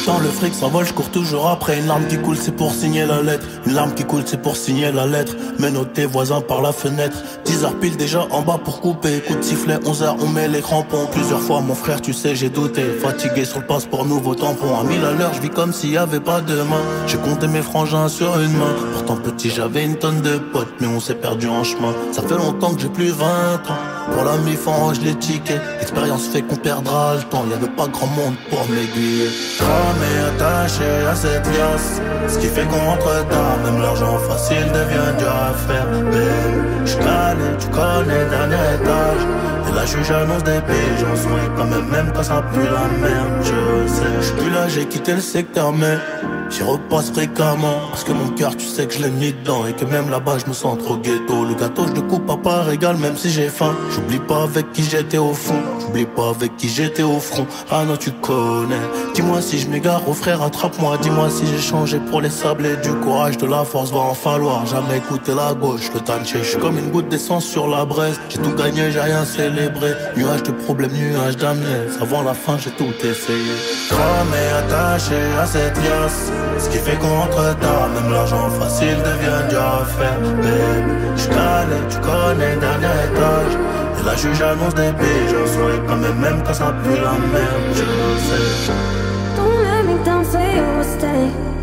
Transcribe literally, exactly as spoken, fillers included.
Quand le fric s'envole, je cours toujours après. Une larme qui coule, c'est pour signer la lettre. Une larme qui coule, c'est pour signer la lettre. Menotté, voisin par la fenêtre. dix heures pile déjà en bas pour couper. Coup de sifflet, onze heures, on met les crampons. Plusieurs fois, mon frère, tu sais, j'ai douté. Fatigué sur le passeport, nouveau tampon. À mille à l'heure, je vis comme s'il y avait pas de main. J'ai compté mes frangins sur une main. Pourtant petit, j'avais une tonne de potes, mais on s'est perdu en chemin. Ça fait longtemps que j'ai plus vingt ans. Pour la mif, on range les tickets. L'expérience fait qu'on perdra le temps. Y'avait pas grand monde pour m'aiguiller. Cramé, attaché à cette liasse, ce qui fait qu'on rentre tard. Même l'argent facile devient dur à faire. Babe, j'suis calé, tu connais, dernier étage. Et là j'suis j'annonce des piges. On sourit quand même, même quand ça pue la merde. Je sais, j'suis plus là, j'ai quitté le secteur, mais j'y repasse fréquemment. Parce que mon cœur, tu sais que je l'ai mis dedans. Et que même là-bas, je me sens trop ghetto. Le gâteau, je le coupe à part égale, même si j'ai faim. J'oublie pas avec qui j'étais au fond. J'oublie pas avec qui j'étais au front. Ah non, tu connais. Dis-moi si je m'égare, oh frère, attrape-moi. Dis-moi si j'ai changé pour les sablés. Du courage, de la force, va en falloir. Jamais écouter la gauche, le tanché. J'suis comme une goutte d'essence sur la braise. J'ai tout gagné, j'ai rien célébré. Nuage de problèmes, nuage d'amnèse. Avant la fin, j'ai tout essayé. Cramé, attaché à cette liasse, ce qui fait qu'on rentre tard. Même l'argent facile devient dur à faire. Babe, j'suis calé, tu connais, dernier étage. Et là j'suis j'annonce des piges. Je souris quand même, même quand ça pue la merde. Je sais. Don't let me down, say you will stay.